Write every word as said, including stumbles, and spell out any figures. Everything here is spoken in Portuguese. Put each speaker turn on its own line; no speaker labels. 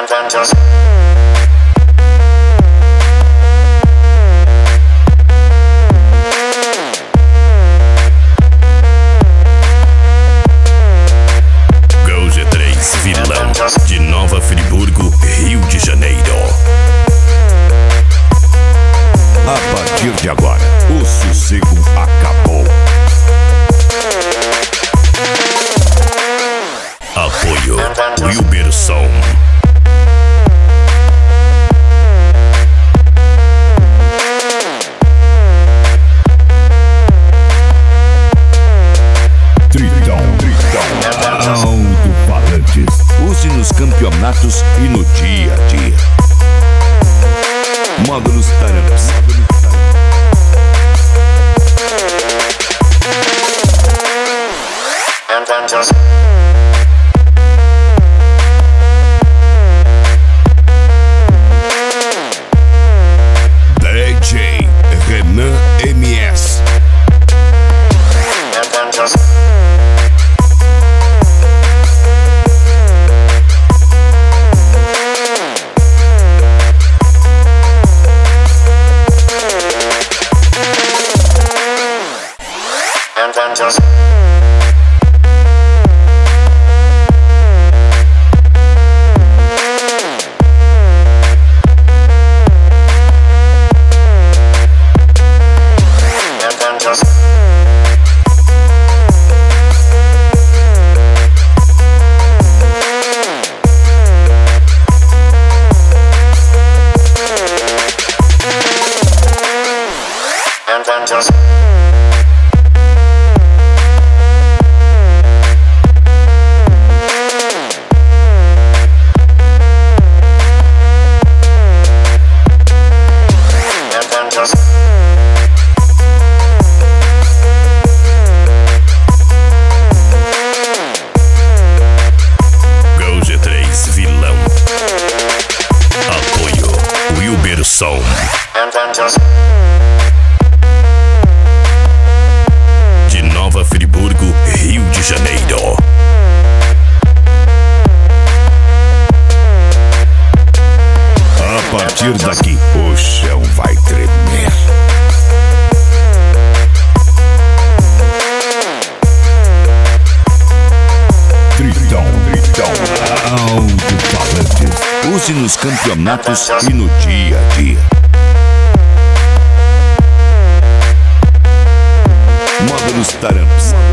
Gol G três, vilão de Nova Friburgo, Rio de Janeiro. A partir de agora, o sossego acabou. Apoio Wilberson. Tritão, Tritão, alto-falantes. Use nos campeonatos e no dia a dia. Módulos Taramps. D J Renan M S. Gol G três, vilão. Apoio Wilberson. De Nova Friburgo, Rio de Janeiro. A partir daqui, o chão vai tremer. Tritão, Tritão, alto-falantes. Use nos campeonatos e no dia a dia. Módulos Taramps.